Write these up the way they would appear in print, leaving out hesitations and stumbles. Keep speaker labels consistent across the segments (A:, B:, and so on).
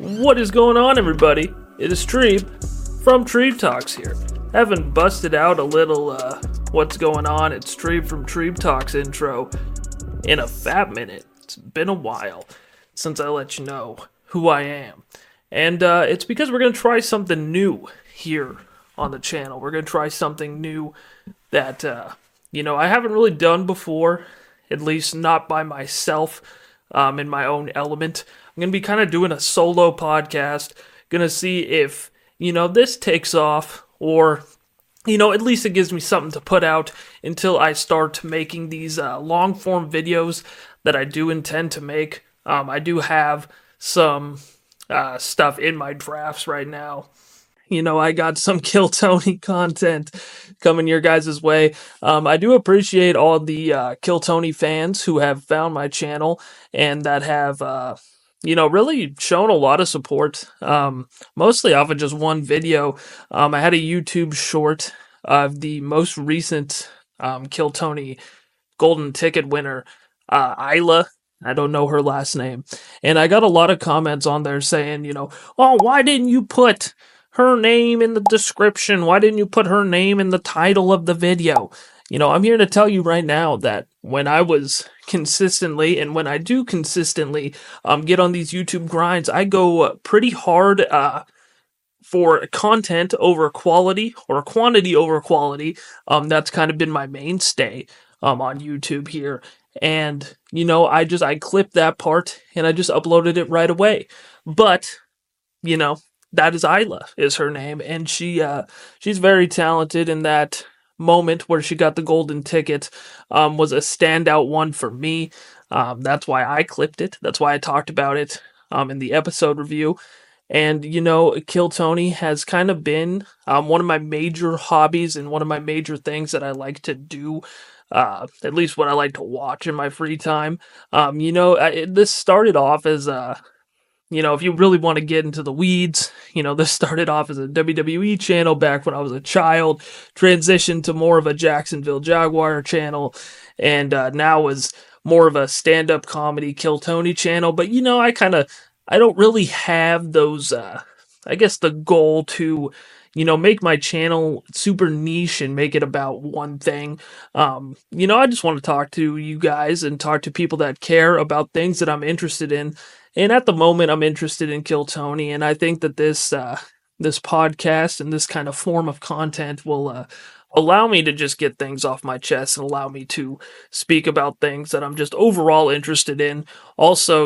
A: What is going on, everybody? It is Treeb from Treeb Talks here. Haven't busted out a little, what's going on? It's Treeb from Treeb Talks intro in a fat minute. It's been a while since I let you know who I am. And it's because we're going to try something new here on the channel. We're going to try something new that, I haven't really done before, at least not by myself, in my own element. I'm going to be kind of doing a solo podcast, going to see if, this takes off, or, at least it gives me something to put out until I start making these long-form videos that I do intend to make. I do have some stuff in my drafts right now. I got some Kill Tony content coming your guys' way. I do appreciate all the Kill Tony fans who have found my channel and that have, really shown a lot of support, mostly off of just one video. I had a YouTube short of the most recent Kill Tony golden ticket winner, Isla. I don't know her last name. And I got a lot of comments on there saying, oh, why didn't you put her name in the description? Why didn't you put her name in the title of the video? I'm here to tell you right now that when I was consistently, and when I do consistently get on these YouTube grinds, I go pretty hard for content over quality, or quantity over quality. That's kind of been my mainstay on YouTube here. And, I clipped that part and I just uploaded it right away. But, that is Isla, is her name, and she's very talented. In that moment where she got the golden ticket was a standout one for me. That's why I clipped it. That's why I talked about it in the episode review. And, Kill Tony has kind of been one of my major hobbies and one of my major things that I like to do. At least what I like to watch in my free time. This started off as if you really want to get into the weeds, this started off as a WWE channel back when I was a child, transitioned to more of a Jacksonville Jaguar channel, and now is more of a stand-up comedy Kill Tony channel. But, I don't really have those, the goal to, make my channel super niche and make it about one thing. I just want to talk to you guys and talk to people that care about things that I'm interested in. And at the moment, I'm interested in Kill Tony, and I think that this podcast and this kind of form of content will allow me to just get things off my chest and allow me to speak about things that I'm just overall interested in. Also,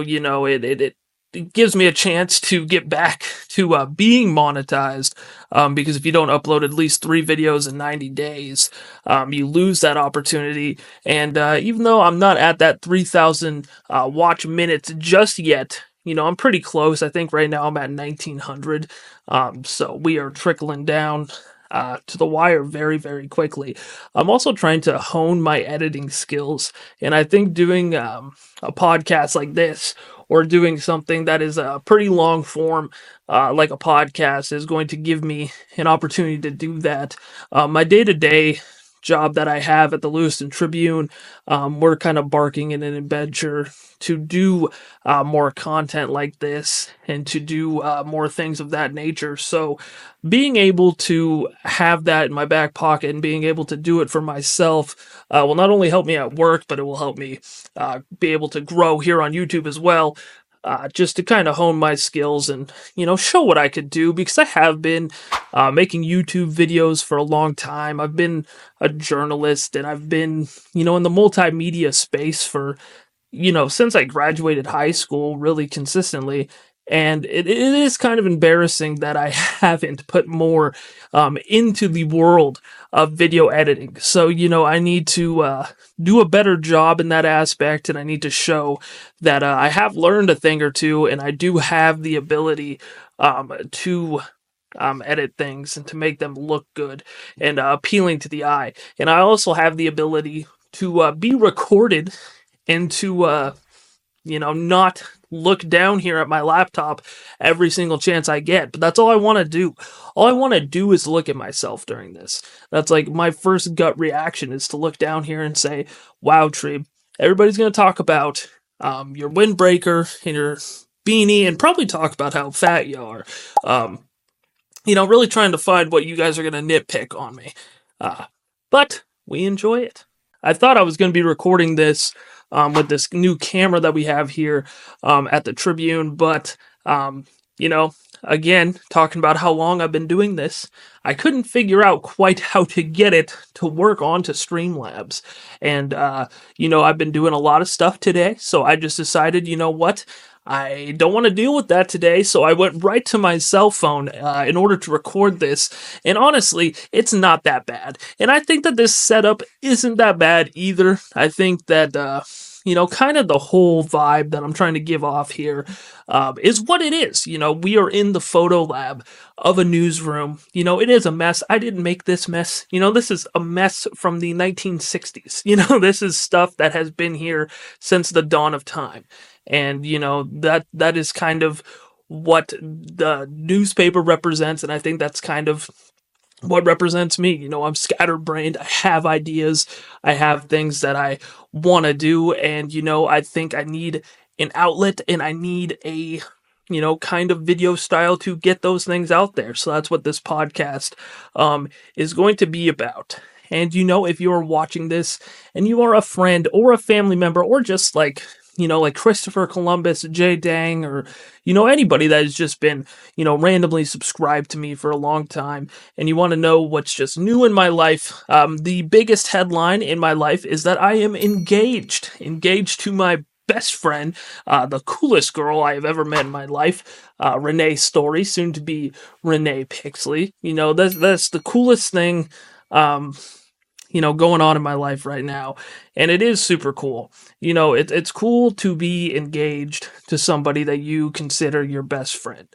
A: it gives me a chance to get back to being monetized, because if you don't upload at least 3 videos in 90 days, you lose that opportunity. And even though I'm not at that 3,000 watch minutes just yet, I'm pretty close. I think right now I'm at 1,900. So we are trickling down to the wire very, very quickly. I'm also trying to hone my editing skills, and I think doing a podcast like this, or doing something that is a pretty long form, like a podcast, is going to give me an opportunity to do that. My day-to-day job that I have at the Lewiston Tribune, we're kind of barking in an adventure to do more content like this and to do more things of that nature. So being able to have that in my back pocket and being able to do it for myself will not only help me at work, but it will help me be able to grow here on YouTube as well. Just to kind of hone my skills and, show what I could do, because I have been making YouTube videos for a long time. I've been a journalist, and I've been, in the multimedia space for, since I graduated high school, really consistently. And it is kind of embarrassing that I haven't put more into the world of video editing. So, I need to do a better job in that aspect, and I need to show that I have learned a thing or two, and I do have the ability to edit things and to make them look good and appealing to the eye. And I also have the ability to be recorded and to, not look down here at my laptop every single chance I get. But that's all I want to do. All I want to do is look at myself during this. That's like my first gut reaction, is to look down here and say, wow, Treeb, everybody's going to talk about your windbreaker and your beanie and probably talk about how fat you are. Really trying to find what you guys are going to nitpick on me. But we enjoy it. I thought I was going to be recording this with this new camera that we have here at the Tribune, but, again, talking about how long I've been doing this, I couldn't figure out quite how to get it to work onto Streamlabs. And, I've been doing a lot of stuff today, so I just decided, you know what? I don't want to deal with that today, so I went right to my cell phone in order to record this, and honestly, it's not that bad. And I think that this setup isn't that bad either. I think that, kind of the whole vibe that I'm trying to give off here is what it is. We are in the photo lab of a newsroom. It is a mess. I didn't make this mess. This is a mess from the 1960s. This is stuff that has been here since the dawn of time. And, that is kind of what the newspaper represents. And I think that's kind of what represents me. I'm scatterbrained. I have ideas. I have things that I want to do. And, I think I need an outlet and I need a, kind of video style to get those things out there. So that's what this podcast is going to be about. And, if you're watching this and you are a friend or a family member or just like Christopher Columbus, Jay Dang, or, anybody that has just been, randomly subscribed to me for a long time, and you want to know what's just new in my life, the biggest headline in my life is that I am engaged to my best friend, the coolest girl I have ever met in my life, Renee Story, soon to be Renee Pixley. That's the coolest thing, going on in my life right now. And it is super cool. It's cool to be engaged to somebody that you consider your best friend.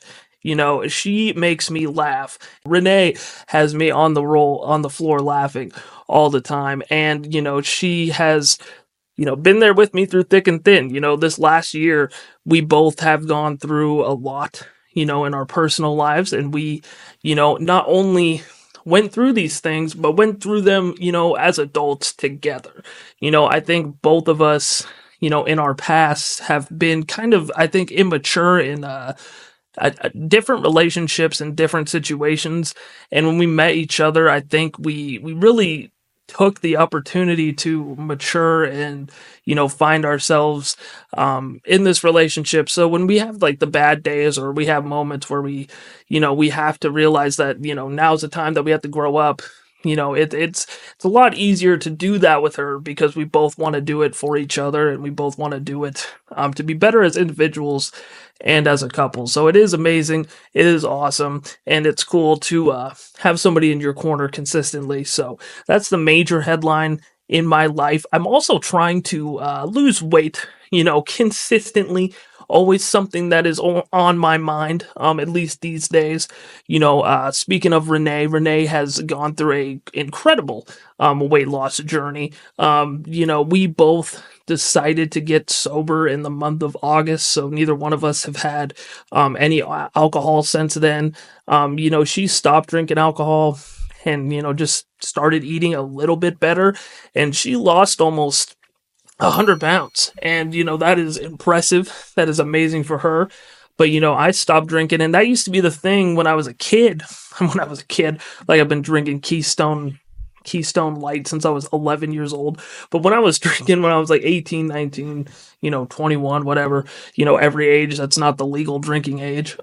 A: She makes me laugh. Renee has me on the floor laughing all the time. And, she has, been there with me through thick and thin. This last year, we both have gone through a lot, in our personal lives. And we, not only went through these things, but went through them, as adults together. I think both of us, in our past have been kind of, I think, immature in different relationships and different situations. And when we met each other, I think we really took the opportunity to mature and, find ourselves in this relationship. So when we have like the bad days or we have moments where we have to realize that, now's the time that we have to grow up. It's a lot easier to do that with her because we both want to do it for each other and we both want to do it to be better as individuals and as a couple. So it is amazing. It is awesome. And it's cool to have somebody in your corner consistently. So that's the major headline in my life. I'm also trying to lose weight, consistently. Always something that is on my mind, at least these days. Speaking of Renee has gone through a incredible weight loss journey. We both decided to get sober in the month of August, so neither one of us have had any alcohol since then. She stopped drinking alcohol and, just started eating a little bit better, and she lost almost 100 pounds. And, that is impressive. That is amazing for her. But, I stopped drinking, and that used to be the thing when I was a kid. Like I've been drinking Keystone Light since I was 11 years old. But when I was drinking, when I was like 18, 19, 21, whatever, every age that's not the legal drinking age,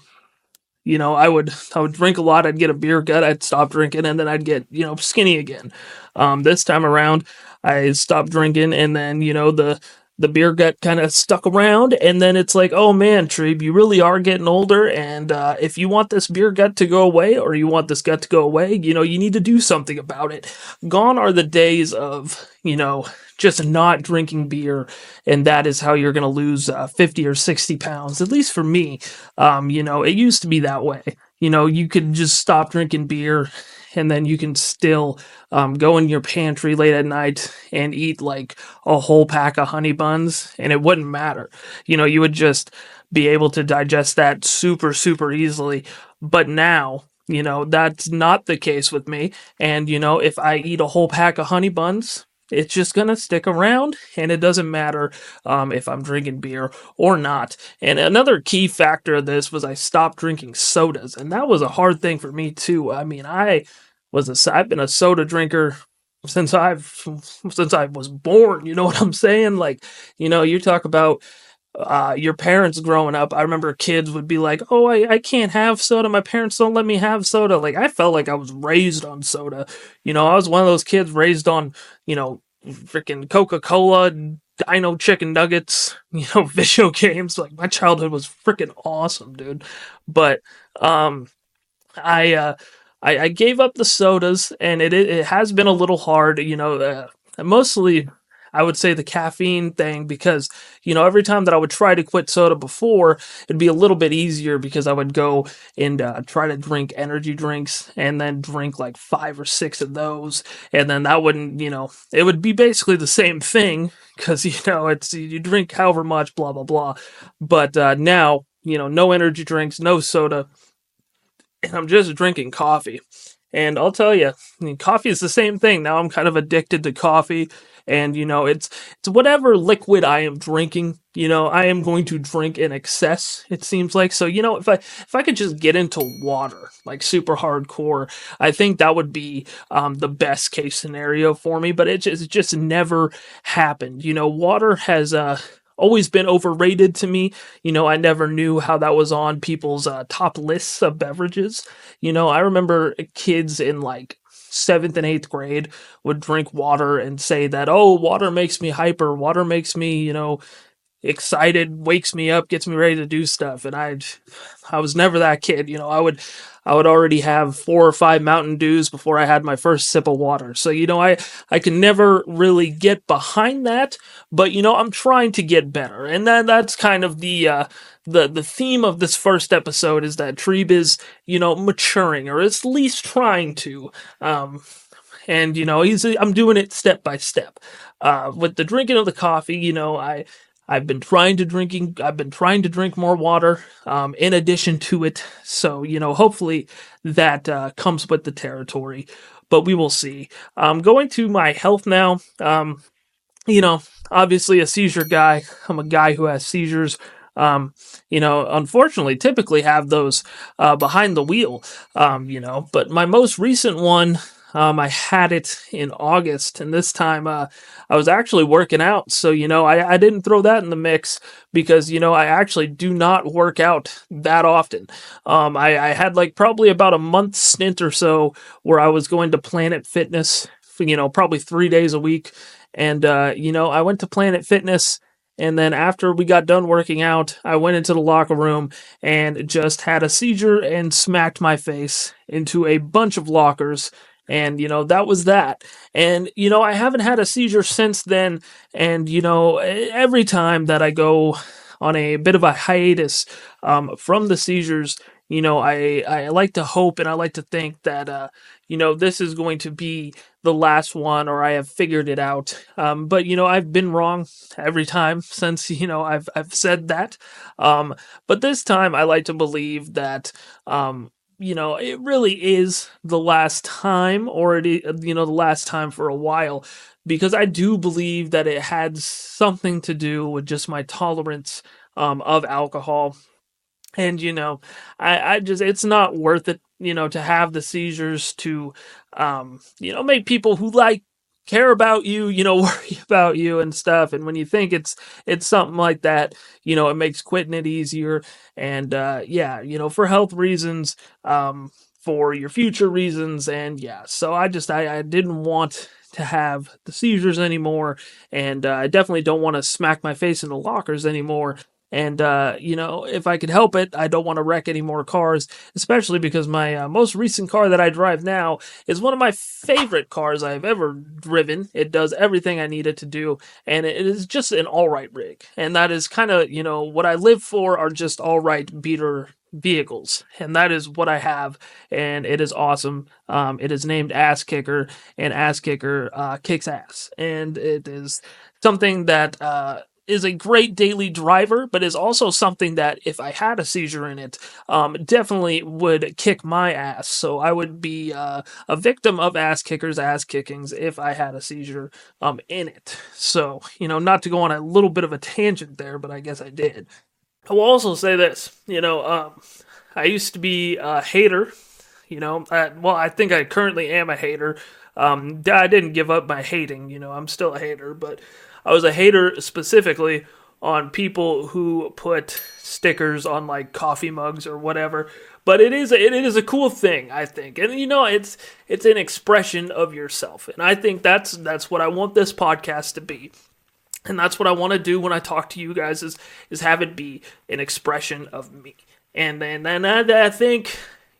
A: I would drink a lot. I'd get a beer gut. I'd stop drinking, and then I'd get, skinny again. This time around, I stopped drinking, and then, the beer gut kind of stuck around, and then it's like, oh man, Treeb, you really are getting older, and if you want this beer gut to go away, or you want this gut to go away, you need to do something about it. Gone are the days of, just not drinking beer, and that is how you're going to lose 50 or 60 pounds, at least for me. It used to be that way. You could just stop drinking beer, and then you can still go in your pantry late at night and eat like a whole pack of honey buns, and it wouldn't matter. You would just be able to digest that super, super easily. But now, that's not the case with me. And, if I eat a whole pack of honey buns, it's just gonna stick around, and it doesn't matter if I'm drinking beer or not. And another key factor of this was I stopped drinking sodas, and that was a hard thing for me too. I mean, I've been a soda drinker since I was born. You know what I'm saying? Like, you talk about your parents growing up. I remember kids would be like, "Oh, I can't have soda. My parents don't let me have soda." Like, I felt like I was raised on soda. I was one of those kids raised on, freaking Coca-Cola, Dino chicken nuggets, video games. Like, my childhood was freaking awesome, dude. But I uh I gave up the sodas, and it has been a little hard, mostly I would say the caffeine thing, because every time that I would try to quit soda before, it'd be a little bit easier because I would go and try to drink energy drinks and then drink like 5 or 6 of those, and then that wouldn't, it would be basically the same thing because it's you drink however much, blah blah blah. But now, no energy drinks, no soda, and I'm just drinking coffee. And I'll tell you, I mean, coffee is the same thing. Now I'm kind of addicted to coffee, and it's whatever liquid I am drinking. I am going to drink in excess. It seems like so. If I could just get into water like super hardcore, I think that would be the best case scenario for me. But it just never happened. Water has always been overrated to me. I never knew how that was on people's top lists of beverages. I remember kids in like 7th and 8th grade would drink water and say that, oh, water makes me hyper, water makes me, excited, wakes me up, gets me ready to do stuff. And I was never that kid. I would already have 4 or 5 Mountain Dews before I had my first sip of water. So, I can never really get behind that, but I'm trying to get better. And that's kind of the theme of this first episode, is that Trebe is, maturing, or at least trying to. And I'm doing it step by step. With the drinking of the coffee, I've been trying to drink more water, in addition to it. So, hopefully that comes with the territory, but we will see. Going to my health now. Obviously a seizure guy. I'm a guy who has seizures. Unfortunately, typically have those behind the wheel. But my most recent one, I had it in August, and this time I was actually working out. So, I didn't throw that in the mix because, I actually do not work out that often. I had like probably about a month stint or so where I was going to Planet Fitness, probably 3 days a week. And, I went to Planet Fitness. And then after we got done working out, I went into the locker room and just had a seizure and smacked my face into a bunch of lockers. And, that was that. And, I haven't had a seizure since then. And, every time that I go on a bit of a hiatus from the seizures, I like to hope and I like to think that, this is going to be the last one, or I have figured it out. But, I've been wrong every time since, I've said that. But this time I like to believe that, it really is the last time, or the last time for a while, because I do believe that it had something to do with just my tolerance of alcohol. And, I just, it's not worth it, to have the seizures to, make people who care about you, worry about you and stuff. And when you think it's something like that, it makes quitting it easier. And, yeah, for health reasons, for your future reasons. And yeah, so I didn't want to have the seizures anymore. And, I definitely don't want to smack my face in the lockers anymore. And, if I could help it, I don't want to wreck any more cars, especially because my most recent car that I drive now is one of my favorite cars I've ever driven. It does everything I need it to do, and it is just an all right rig. And that is kind of, what I live for, are just all right beater vehicles. And that is what I have, and it is awesome. It is named Ass Kicker, and Ass Kicker kicks ass. And it is something that, is a great daily driver, but is also something that if I had a seizure in it, definitely would kick my ass. So I would be a victim of ass kickings if I had a seizure in it. So, not to go on a little bit of a tangent there, but I guess I did. I will also say this, I used to be a hater, I think I currently am a hater. I didn't give up my hating, I'm still a hater, but I was a hater specifically on people who put stickers on like coffee mugs or whatever. But it is a cool thing, I think, and it's an expression of yourself, and I think that's what I want this podcast to be, and that's what I want to do when I talk to you guys is have it be an expression of me, and I think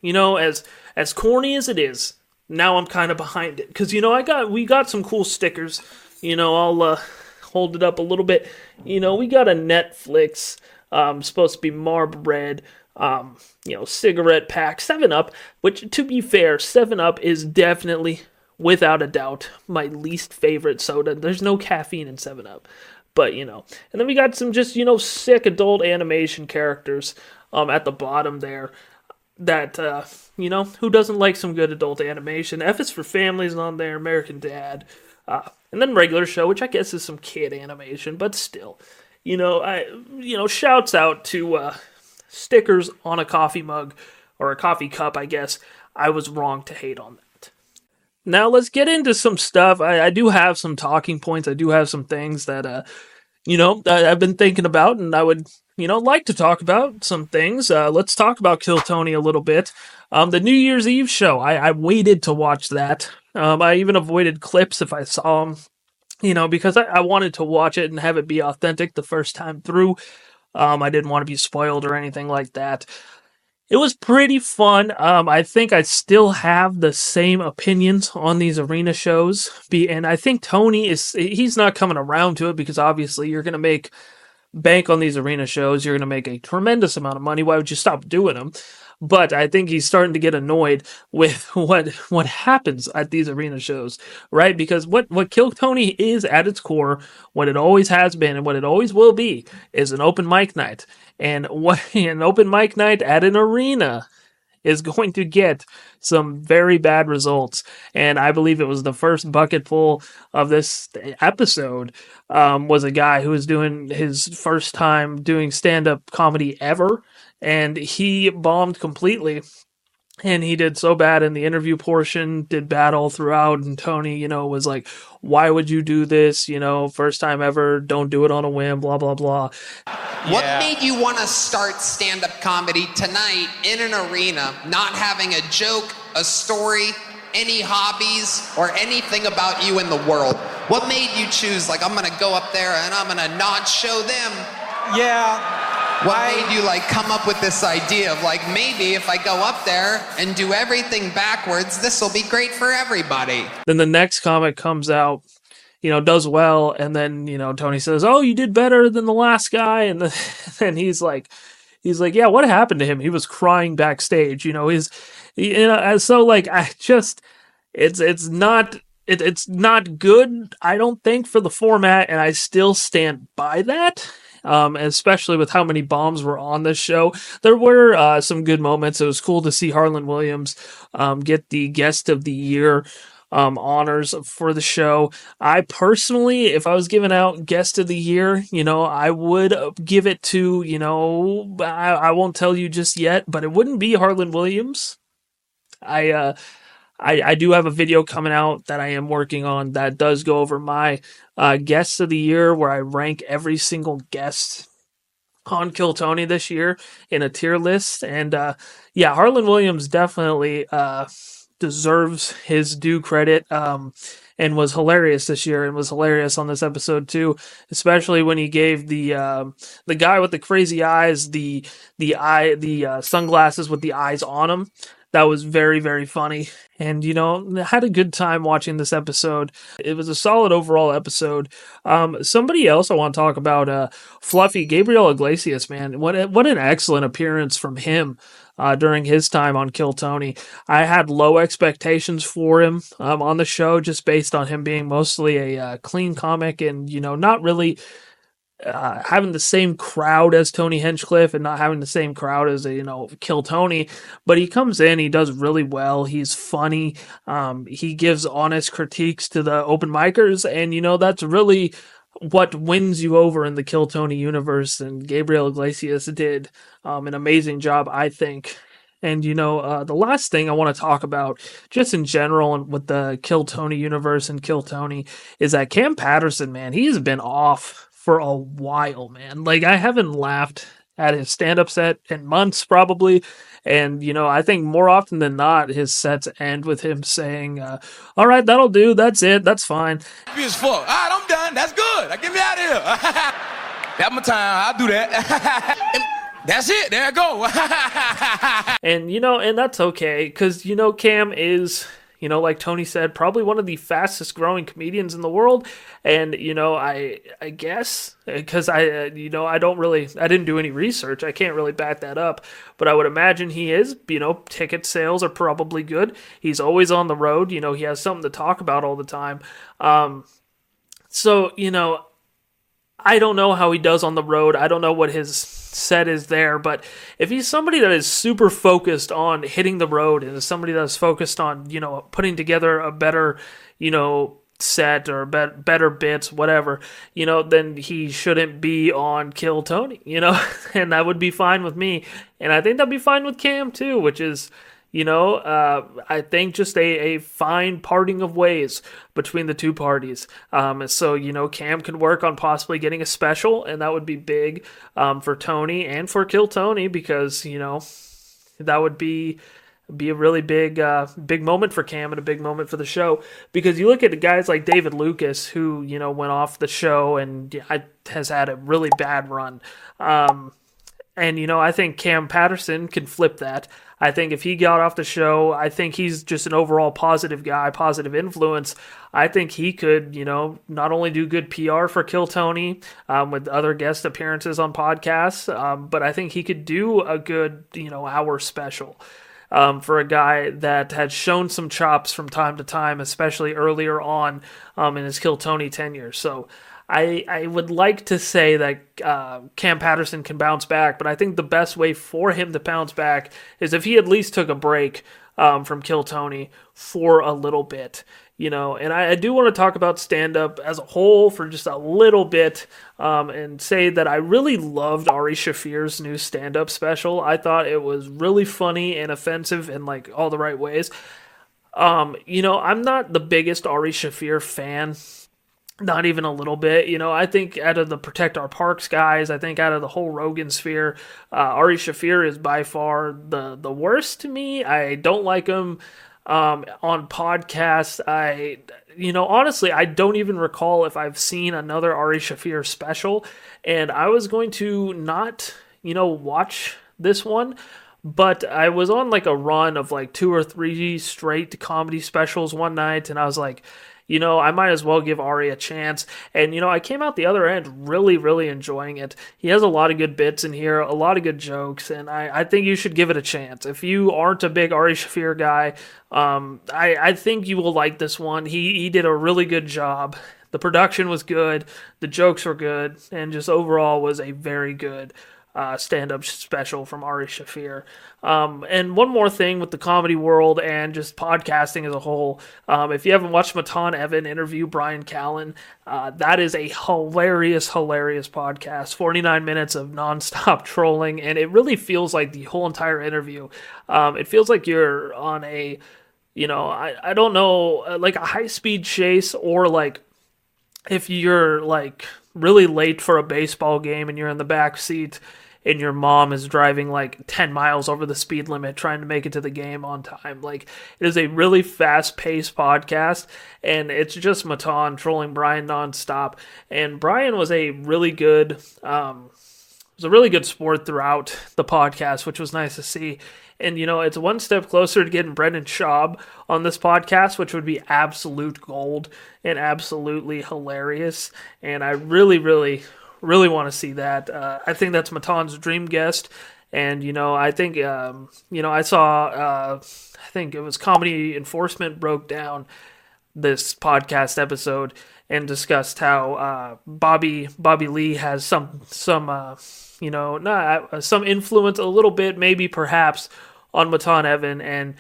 A: as corny as it is, now I'm kind of behind it because we got some cool stickers, I'll hold it up a little bit. We got a Netflix, supposed to be Marb Red, cigarette pack, 7-Up, which, to be fair, 7-Up is definitely, without a doubt, my least favorite soda. There's no caffeine in 7-Up, but, and then we got some just, sick adult animation characters, at the bottom there that, who doesn't like some good adult animation? F is for Families on there, American Dad, and then regular show, which I guess is some kid animation, but still, shouts out to stickers on a coffee mug or a coffee cup. I guess I was wrong to hate on that. Now let's get into some stuff. I do have some talking points. I do have some things that I've been thinking about, and I would like to talk about some things. Let's talk about Kill Tony a little bit. The New Year's Eve show. I waited to watch that. I even avoided clips if I saw them, because I wanted to watch it and have it be authentic the first time through. I didn't want to be spoiled or anything like that. It was pretty fun. I think I still have the same opinions on these arena shows. And I think Tony he's not coming around to it because obviously you're going to make bank on these arena shows. You're going to make a tremendous amount of money. Why would you stop doing them? But I think he's starting to get annoyed with what happens at these arena shows, right? Because what Kill Tony is at its core, what it always has been and what it always will be, is an open mic night. And what an open mic night at an arena is going to get some very bad results. And I believe it was the first bucketful of this episode was a guy who was doing his first time doing stand-up comedy ever. And he bombed completely. And he did so bad in the interview portion, did bad all throughout. And Tony, was like, why would you do this? First time ever, don't do it on a whim, blah, blah, blah.
B: What made you want to start stand-up comedy tonight in an arena, not having a joke, a story, any hobbies, or anything about you in the world? What made you choose, I'm going to go up there and I'm going to not show them?
C: Yeah.
B: What made you come up with this idea of maybe if I go up there and do everything backwards, this will be great for everybody?
A: Then the next comic comes out, does well, and then, Tony says, oh, you did better than the last guy, and then he's like, yeah, what happened to him? He was crying backstage, it's not good, I don't think, for the format, and I still stand by that. Especially with how many bombs were on this show. There were some good moments. It was cool to see Harland Williams get the Guest of the Year honors for the show. I personally, if I was giving out Guest of the Year, I would give it to, I won't tell you just yet, but it wouldn't be Harland Williams. I do have a video coming out that I am working on that does go over my guests of the year, where I rank every single guest on Kill Tony this year in a tier list. And Harland Williams definitely deserves his due credit, and was hilarious this year, and was hilarious on this episode too, especially when he gave the guy with the crazy eyes the sunglasses with the eyes on them. That was very, very funny. And, I had a good time watching this episode. It was a solid overall episode. Somebody else I want to talk about, Fluffy, Gabriel Iglesias, man. What an excellent appearance from him during his time on Kill Tony. I had low expectations for him on the show, just based on him being mostly a clean comic and, not really having the same crowd as Tony Hinchcliffe and not having the same crowd as, Kill Tony. But he comes in, he does really well. He's funny. He gives honest critiques to the open micers. And, that's really what wins you over in the Kill Tony universe. And Gabriel Iglesias did an amazing job, I think. And, the last thing I want to talk about, just in general and with the Kill Tony universe and Kill Tony, is that Cam Patterson, man, he's been off for a while, man. Like, I haven't laughed at his stand-up set in months, probably. And, I think more often than not, his sets end with him saying, all right, that'll do. That's it. That's fine.
C: As fuck. All right, I'm done. That's good. Get me out of here. That's my time. I'll do that. That's it. There I go.
A: And, and that's okay. Because, Cam is, like Tony said, probably one of the fastest growing comedians in the world. And, I guess, because I didn't do any research. I can't really back that up. But I would imagine he is, ticket sales are probably good. He's always on the road. He has something to talk about all the time. So, I don't know how he does on the road. I don't know what his set is there, but if he's somebody that is super focused on hitting the road and is somebody that's focused on, putting together a better, set or better bits, whatever, then he shouldn't be on Kill Tony, and that would be fine with me. And I think that'd be fine with Cam too, which is, I think just a fine parting of ways between the two parties. So, Cam could work on possibly getting a special, and that would be big for Tony and for Kill Tony, because, that would be a really big moment for Cam and a big moment for the show. Because you look at the guys like David Lucas, who, went off the show and has had a really bad run. And, I think Cam Patterson can flip that. I think if he got off the show, I think he's just an overall positive guy, positive influence. I think he could, not only do good PR for Kill Tony with other guest appearances on podcasts, but I think he could do a good, hour special for a guy that had shown some chops from time to time, especially earlier on in his Kill Tony tenure. So I would like to say that Cam Patterson can bounce back, but I think the best way for him to bounce back is if he at least took a break from Kill Tony for a little bit, And I do want to talk about stand-up as a whole for just a little bit and say that I really loved Ari Shaffir's new stand-up special. I thought it was really funny and offensive in all the right ways. I'm not the biggest Ari Shaffir fan. Not even a little bit. I think out of the Protect Our Parks guys, I think out of the whole Rogan sphere, Ari Shaffir is by far the worst to me. I don't like him on podcasts. Honestly, I don't even recall if I've seen another Ari Shaffir special, and I was going to not, watch this one, but I was on a run of 2 or 3 straight comedy specials one night, and I was like, I might as well give Ari a chance. And, I came out the other end really, really enjoying it. He has a lot of good bits in here, a lot of good jokes, and I think you should give it a chance. If you aren't a big Ari Shaffir guy, I think you will like this one. He did a really good job. The production was good, the jokes were good, and just overall was a very good stand-up special from Ari Shaffir. And one more thing with the comedy world and just podcasting as a whole, if you haven't watched Matan Evan interview Brian Callen, that is a hilarious podcast, 49 minutes of nonstop trolling, and it really feels like the whole entire interview. It feels like you're on a, I don't know, a high-speed chase, or if you're really late for a baseball game and you're in the back seat and your mom is driving 10 miles over the speed limit trying to make it to the game on time. It is a really fast-paced podcast, and it's just Matan trolling Brian nonstop. And Brian was a really good sport throughout the podcast, which was nice to see. And, it's one step closer to getting Brendan Schaub on this podcast, which would be absolute gold and absolutely hilarious. And I really, really, really want to see that. I think that's Matan's dream guest. And, I think, I saw, I think it was Comedy Enforcement broke down this podcast episode, and discussed how Bobby Lee has some influence a little bit, maybe perhaps, on Matan Evan. And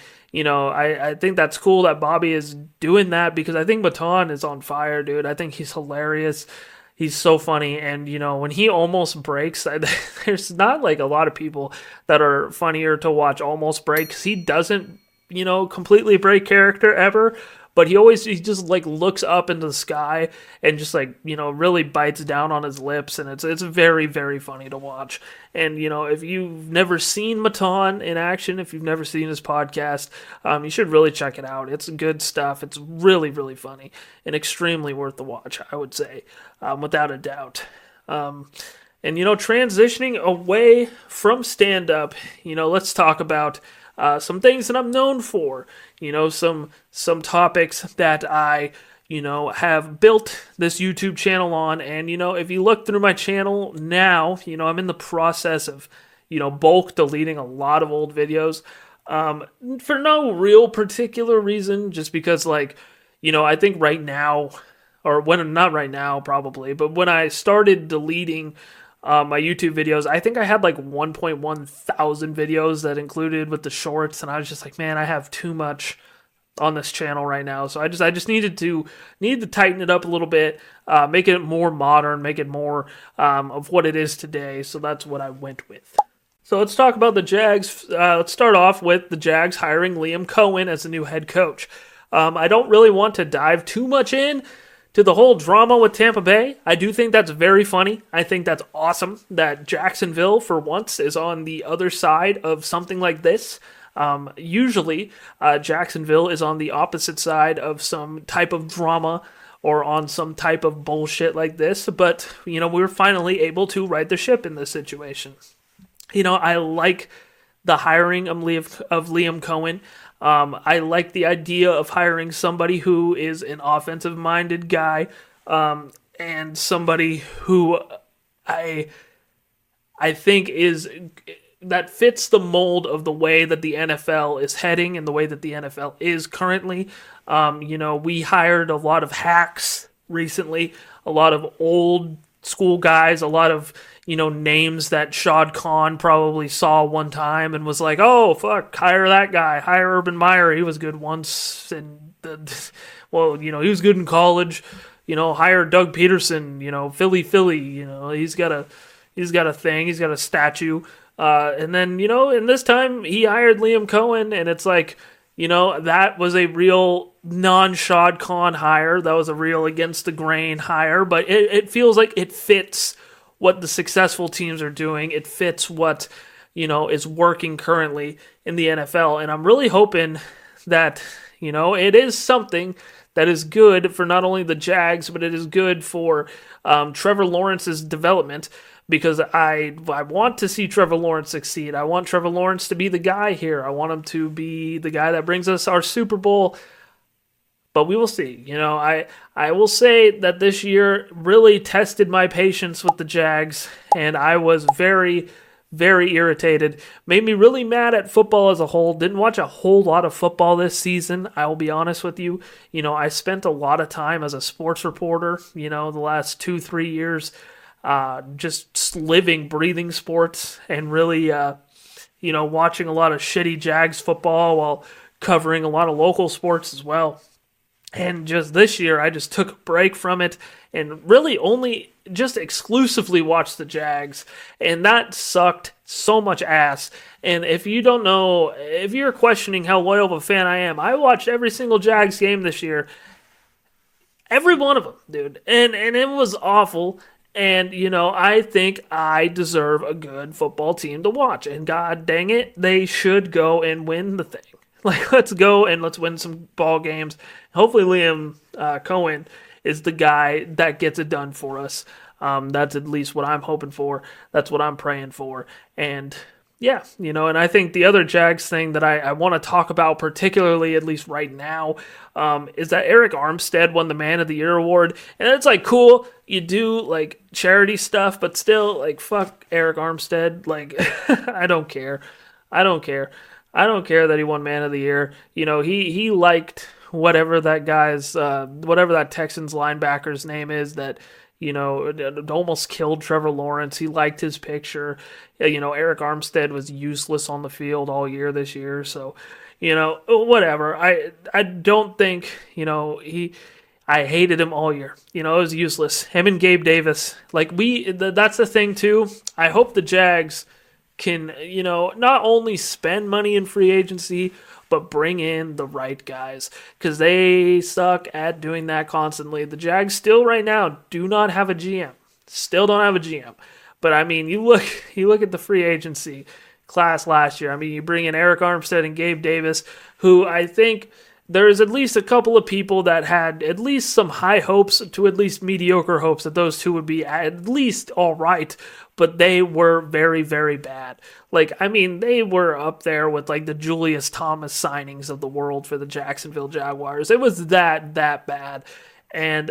A: I think that's cool that Bobby is doing that, because I think Matan is on fire, dude. I think he's hilarious. He's so funny. And when he almost breaks, there's not like a lot of people that are funnier to watch almost break, because he doesn't completely break character ever. But he just like looks up into the sky and just like, really bites down on his lips. And it's very, very funny to watch. And, if you've never seen Matan in action, if you've never seen his podcast, you should really check it out. It's good stuff. It's really, really funny and extremely worth the watch, I would say, without a doubt. And, transitioning away from stand-up, let's talk about some things that I'm known for, some topics that I, have built this YouTube channel on. And, if you look through my channel now, I'm in the process of, bulk deleting a lot of old videos, for no real particular reason, just because I think right now, or not right now probably, but when I started deleting my YouTube videos, I think I had like 1.1 thousand videos that included with the shorts, and I was just like, man, I have too much on this channel right now. So I just needed to tighten it up a little bit, make it more modern, make it more of what it is today. So that's what I went with. So let's talk about the Jags. Let's start off with the Jags hiring Liam Coen as the new head coach. I don't really want to dive too much in to the whole drama with Tampa Bay. I do think that's very funny. I think that's awesome that Jacksonville, for once, is on the other side of something like this. Usually, Jacksonville is on the opposite side of some type of drama or on some type of bullshit like this. But, we were finally able to right the ship in this situation. I like the hiring of Liam Coen. I like the idea of hiring somebody who is an offensive-minded guy, and somebody who I think that fits the mold of the way that the NFL is heading and the way that the NFL is currently. We hired a lot of hacks recently, a lot of old school guys, a lot of names that Shad Khan probably saw one time and was like, oh, fuck, hire that guy. Hire Urban Meyer. He was good once. And, he was good in college. Hire Doug Peterson, Philly. He's got a thing. He's got a statue. And then, and this time he hired Liam Coen, and it's like, that was a real non-Shad Khan hire. That was a real against the grain hire, but it feels like it fits what the successful teams are doing. It fits what, is working currently in the NFL. And I'm really hoping that, it is something that is good for not only the Jags, but it is good for Trevor Lawrence's development, because I want to see Trevor Lawrence succeed. I want Trevor Lawrence to be the guy here. I want him to be the guy that brings us our Super Bowl. But we will see. I will say that this year really tested my patience with the Jags, and I was very, very irritated. Made me really mad at football as a whole. Didn't watch a whole lot of football this season, I will be honest with you. I spent a lot of time as a sports reporter, the last 2-3 years, just living, breathing sports, and really, watching a lot of shitty Jags football while covering a lot of local sports as well. And just this year, I just took a break from it and really only just exclusively watched the Jags. And that sucked so much ass. And if you don't know, if you're questioning how loyal of a fan I am, I watched every single Jags game this year. Every one of them, dude. And it was awful. And, I think I deserve a good football team to watch. And god dang it, they should go and win the thing. Let's go and let's win some ball games. Hopefully Liam Coen is the guy that gets it done for us. That's at least what I'm hoping for. That's what I'm praying for. And yeah, and I think the other Jags thing that I want to talk about particularly, at least right now, is that Eric Armstead won the Man of the Year award. And it's cool, you do charity stuff, but still fuck Eric Armstead. I don't care. I don't care that he won Man of the Year. He liked whatever that whatever that Texans linebacker's name is that, it almost killed Trevor Lawrence. He liked his picture. Eric Armstead was useless on the field all year this year. So, whatever. I don't think, I hated him all year. It was useless. Him and Gabe Davis. That's the thing too. I hope the Jags can, not only spend money in free agency, but bring in the right guys, because they suck at doing that constantly. The Jags still right now do not have a GM. Still don't have a GM. But I mean, you look at the free agency class last year. I mean, you bring in Eric Armstead and Gabe Davis, who I think there's at least a couple of people that had at least some high hopes to at least mediocre hopes that those two would be at least all right, but they were very, very bad. They were up there with the Julius Thomas signings of the world for the Jacksonville Jaguars. It was that bad. And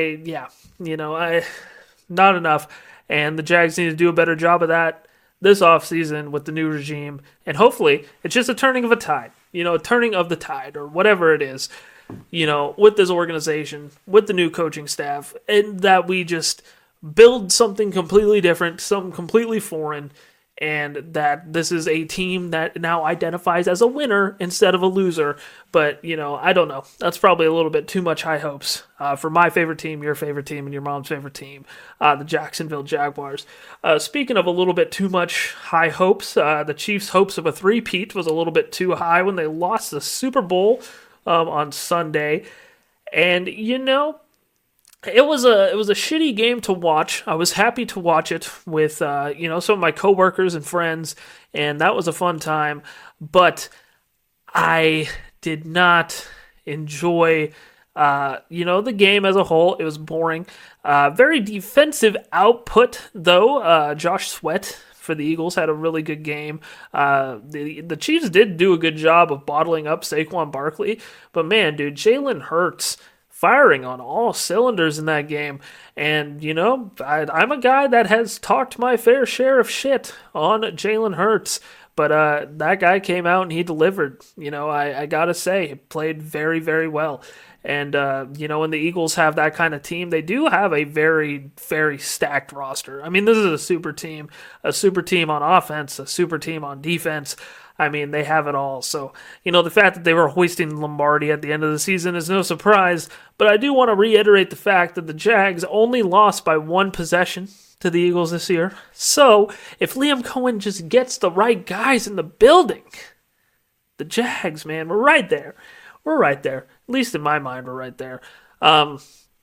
A: not enough. And the Jags need to do a better job of that this offseason with the new regime. And hopefully it's just a turning of a tide. A turning of the tide or whatever it is, with this organization, with the new coaching staff, and that we just build something completely different, something completely foreign, and that this is a team that now identifies as a winner instead of a loser. But, I don't know. That's probably a little bit too much high hopes for my favorite team, your favorite team, and your mom's favorite team, the Jacksonville Jaguars. Speaking of a little bit too much high hopes, the Chiefs' hopes of a three-peat was a little bit too high when they lost the Super Bowl on Sunday. And, it was a shitty game to watch. I was happy to watch it with some of my coworkers and friends, and that was a fun time. But I did not enjoy the game as a whole. It was boring. Very defensive output though. Josh Sweat for the Eagles had a really good game. The Chiefs did do a good job of bottling up Saquon Barkley, but man, dude, Jalen Hurts firing on all cylinders in that game. And, I'm a guy that has talked my fair share of shit on Jalen Hurts, but that guy came out and he delivered. I gotta say, he played very, very well. And, when the Eagles have that kind of team, they do have a very, very stacked roster. I mean, this is a super team on offense, a super team on defense. I mean, they have it all. So, the fact that they were hoisting Lombardi at the end of the season is no surprise. But I do want to reiterate the fact that the Jags only lost by one possession to the Eagles this year. So, if Liam Cohen just gets the right guys in the building, the Jags, man, we're right there. We're right there. At least in my mind, we're right there. Other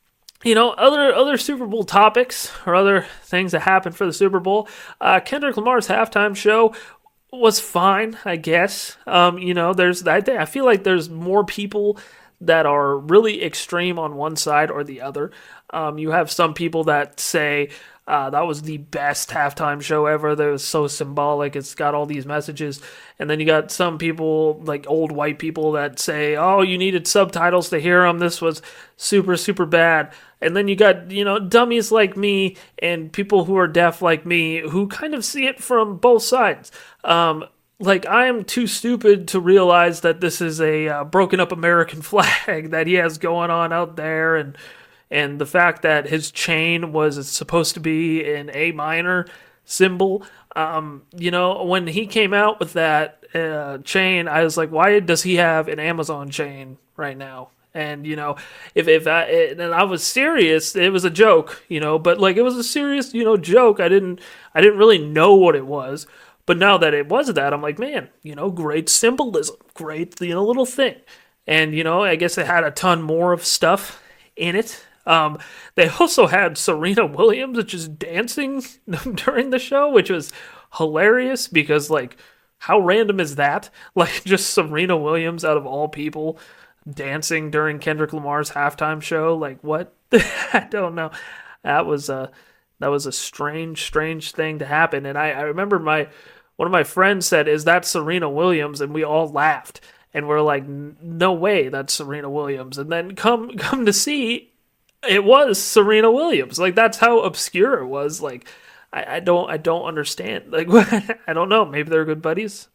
A: Super Bowl topics or other things that happened for the Super Bowl. Kendrick Lamar's halftime show was fine, I guess. I feel like there's more people that are really extreme on one side or the other. You have some people that say that was the best halftime show ever. That was so symbolic. It's got all these messages. And then you got some people, like old white people, that say, oh, you needed subtitles to hear them. This was super, super bad. And then you got, dummies like me and people who are deaf like me who kind of see it from both sides. I am too stupid to realize that this is a broken up American flag that he has going on out there. And the fact that his chain was supposed to be an A minor symbol. When he came out with that chain, I was like, why does he have an Amazon chain right now? And, and I was serious, it was a joke, but it was a serious, joke. I didn't really know what it was. But now that it was that, I'm like, man, great symbolism, great, little thing. And, I guess it had a ton more of stuff in it. They also had Serena Williams just dancing during the show, which was hilarious because, how random is that? Just Serena Williams out of all people dancing during Kendrick Lamar's halftime show. What? I don't know. That was a strange thing to happen. And I remember one of my friends said, "Is that Serena Williams?" And we all laughed. And we're like, "No way, that's Serena Williams." And then come to see, it was Serena Williams. That's how obscure it was. I don't understand. I don't know. Maybe they're good buddies.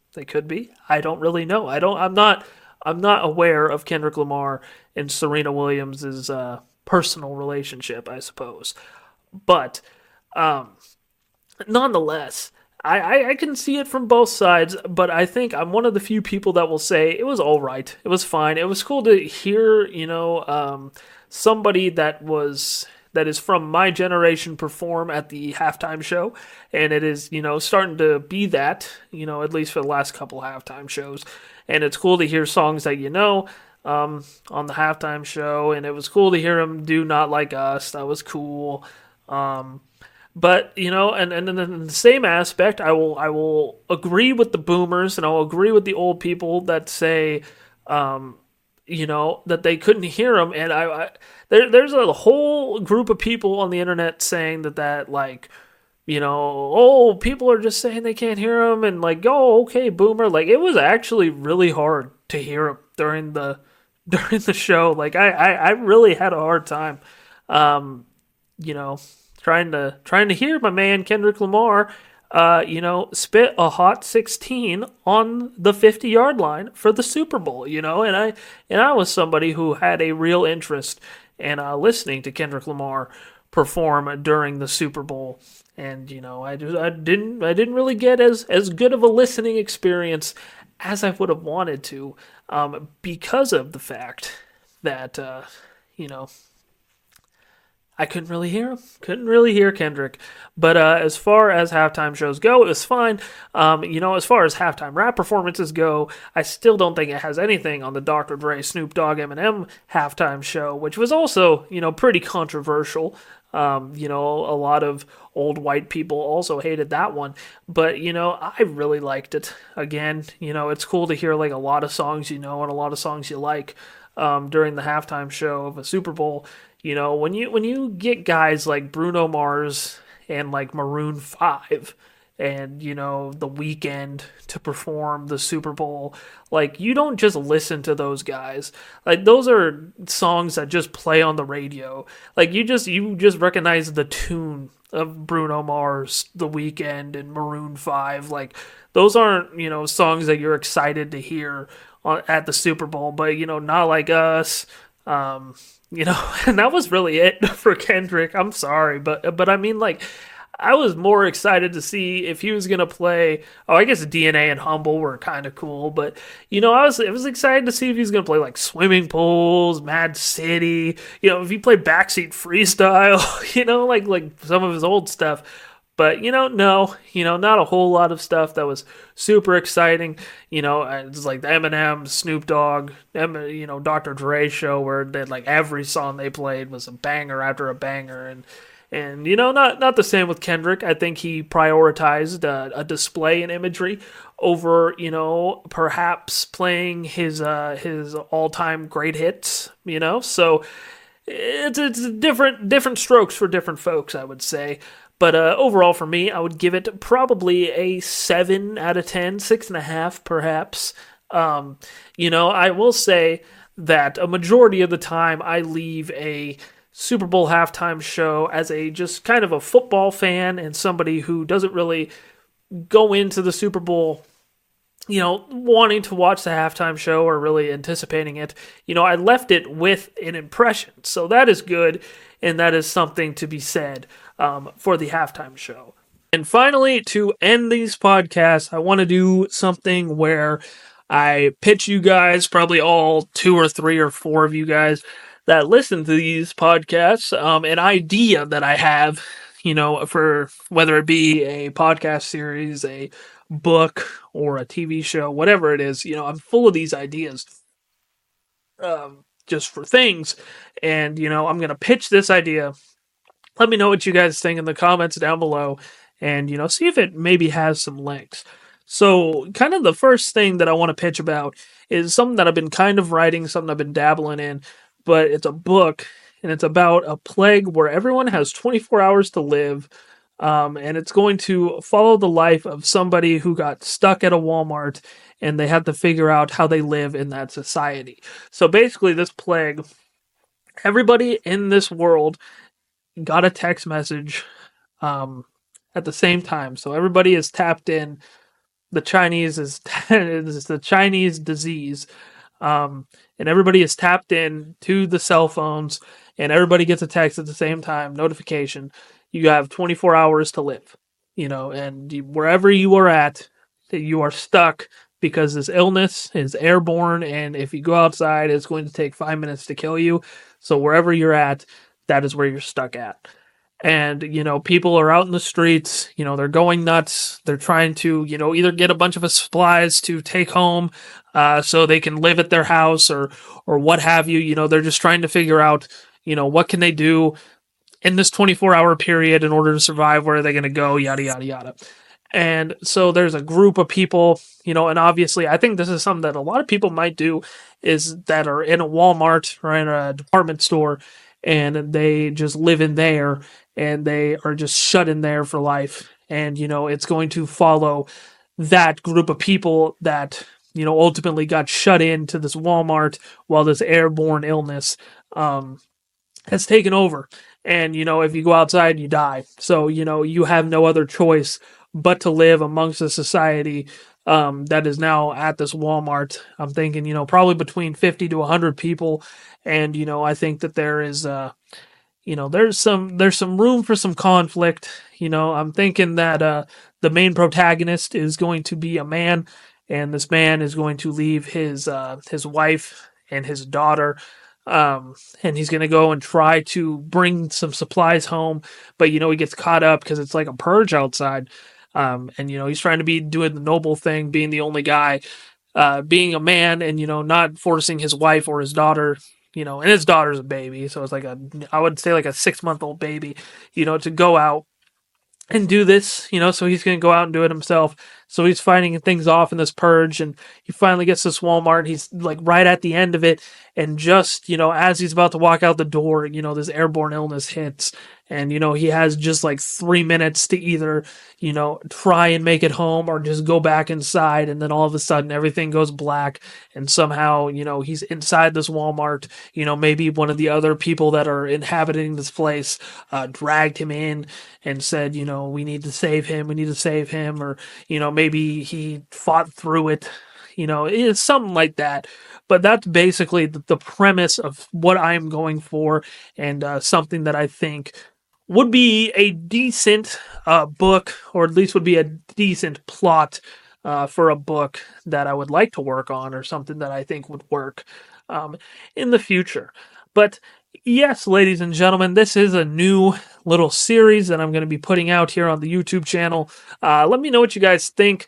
A: They could be. I don't really know. I'm not aware of Kendrick Lamar and Serena Williams' personal relationship, I suppose. But nonetheless, I can see it from both sides, but I think I'm one of the few people that will say it was all right. It was fine. It was cool to hear, somebody that is from my generation perform at the halftime show, and it is, starting to be that, at least for the last couple halftime shows. And it's cool to hear songs that on the halftime show, and it was cool to hear him do Not Like Us. That was cool. But, and in the same aspect, I will agree with the boomers, and I'll agree with the old people that say, that they couldn't hear him. And there's a whole group of people on the internet saying that like, people are just saying they can't hear him, and like, oh, okay, boomer. Like, it was actually really hard to hear him during the show. Like, I really had a hard time, trying to hear my man Kendrick Lamar, spit a hot 16 on the 50-yard line for the Super Bowl, and I was somebody who had a real interest in listening to Kendrick Lamar perform during the Super Bowl, and I didn't really get as good of a listening experience as I would have wanted to, because of the fact that I couldn't really hear him. Couldn't really hear Kendrick. But as far as halftime shows go, it was fine. As far as halftime rap performances go, I still don't think it has anything on the Dr. Dre, Snoop Dogg, Eminem halftime show, which was also, pretty controversial. A lot of old white people also hated that one. But, I really liked it. Again, it's cool to hear like a lot of songs and a lot of songs you like during the halftime show of a Super Bowl. When you get guys like Bruno Mars and like Maroon 5 and, The Weeknd to perform the Super Bowl, like, you don't just listen to those guys. Like, those are songs that just play on the radio. Like, you just recognize the tune of Bruno Mars, The Weeknd, and Maroon 5. Like, those aren't, songs that you're excited to hear at the Super Bowl, but, Not Like Us, and that was really it for Kendrick. I'm sorry, but I mean, like, I was more excited to see if he was going to play. Oh, I guess DNA and Humble were kind of cool, but I was excited to see if he was going to play like Swimming Pools, Mad City. If he played Backseat Freestyle, like some of his old stuff. But, no, not a whole lot of stuff that was super exciting. It's like the Eminem, Snoop Dogg, Dr. Dre show where like every song they played was a banger after a banger. And not the same with Kendrick. I think he prioritized a display and imagery over, perhaps playing his all-time great hits, So it's different strokes for different folks, I would say. But overall, for me, I would give it probably a 7 out of 10, 6.5 perhaps. I will say that a majority of the time I leave a Super Bowl halftime show as a just kind of a football fan and somebody who doesn't really go into the Super Bowl, wanting to watch the halftime show or really anticipating it. I left it with an impression. So that is good, and that is something to be said for the halftime show. And finally, to end these podcasts, I want to do something where I pitch you guys, probably all 2 or 3 or 4 of you guys that listen to these podcasts, an idea that I have, for whether it be a podcast series, a book, or a TV show, whatever it is. I'm full of these ideas just for things. And, I'm going to pitch this idea. Let me know what you guys think in the comments down below, and, see if it maybe has some links. So kind of the first thing that I want to pitch about is something that I've been kind of writing, something I've been dabbling in, but it's a book, and it's about a plague where everyone has 24 hours to live, and it's going to follow the life of somebody who got stuck at a Walmart, and they have to figure out how they live in that society. So basically, this plague, everybody in this world got a text message at the same time. So everybody is tapped in the Chinese is is the Chinese disease, and everybody is tapped in to the cell phones, and everybody gets a text at the same time, notification. You have 24 hours to live, and wherever you are at, you are stuck because this illness is airborne, and if you go outside, it's going to take 5 minutes to kill you. So wherever you're at, that is where you're stuck at. And, people are out in the streets, they're going nuts. They're trying to, either get a bunch of supplies to take home so they can live at their house or what have you. They're just trying to figure out, what can they do in this 24-hour period in order to survive? Where are they going to go? Yada, yada, yada. And so there's a group of people, and obviously I think this is something that a lot of people might do, is that are in a Walmart or in a department store, and they just live in there, and they are just shut in there for life. And, it's going to follow that group of people that, ultimately got shut into this Walmart while this airborne illness has taken over. And, if you go outside, you die. So, you have no other choice but to live amongst a society that is now at this Walmart. I'm thinking, probably between 50 to 100 people. And, I think that there is, there's some room for some conflict. I'm thinking that the main protagonist is going to be a man, and this man is going to leave his wife and his daughter, and he's going to go and try to bring some supplies home, but, he gets caught up because it's like a purge outside. And, he's trying to be doing the noble thing, being the only guy, being a man, and, not forcing his wife or his daughter, and his daughter's a baby. So it's I would say like a 6-month-old baby, to go out and do this, so he's going to go out and do it himself. So he's fighting things off in this purge, and he finally gets this Walmart. He's like right at the end of it. And just, as he's about to walk out the door, this airborne illness hits. And, he has just like 3 minutes to either, try and make it home or just go back inside. And then all of a sudden everything goes black. And somehow, he's inside this Walmart. Maybe one of the other people that are inhabiting this place dragged him in and said, we need to save him. We need to save him. Or, maybe he fought through it. It's something like that. But that's basically the premise of what I'm going for, and something that I think would be a decent book, or at least would be a decent plot for a book that I would like to work on, or something that I think would work in the future. But yes, ladies and gentlemen, this is a new little series that I'm going to be putting out here on the YouTube channel. Let me know what you guys think.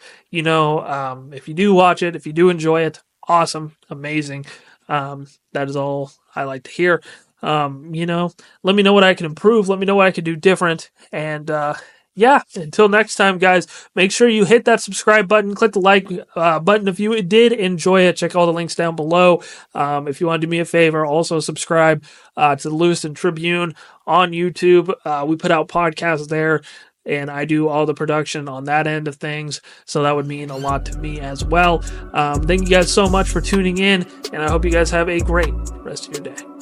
A: If you do watch it, if you do enjoy it, awesome, amazing. That is all I like to hear. Let me know what I can improve. Let me know what I can do different. And until next time, guys, make sure you hit that subscribe button, click the like button if you did enjoy it. Check all the links down below. If you want to do me a favor, also subscribe to the Lewiston Tribune on YouTube. We put out podcasts there, and I do all the production on that end of things, so that would mean a lot to me as well. Thank you guys so much for tuning in, and I hope you guys have a great rest of your day.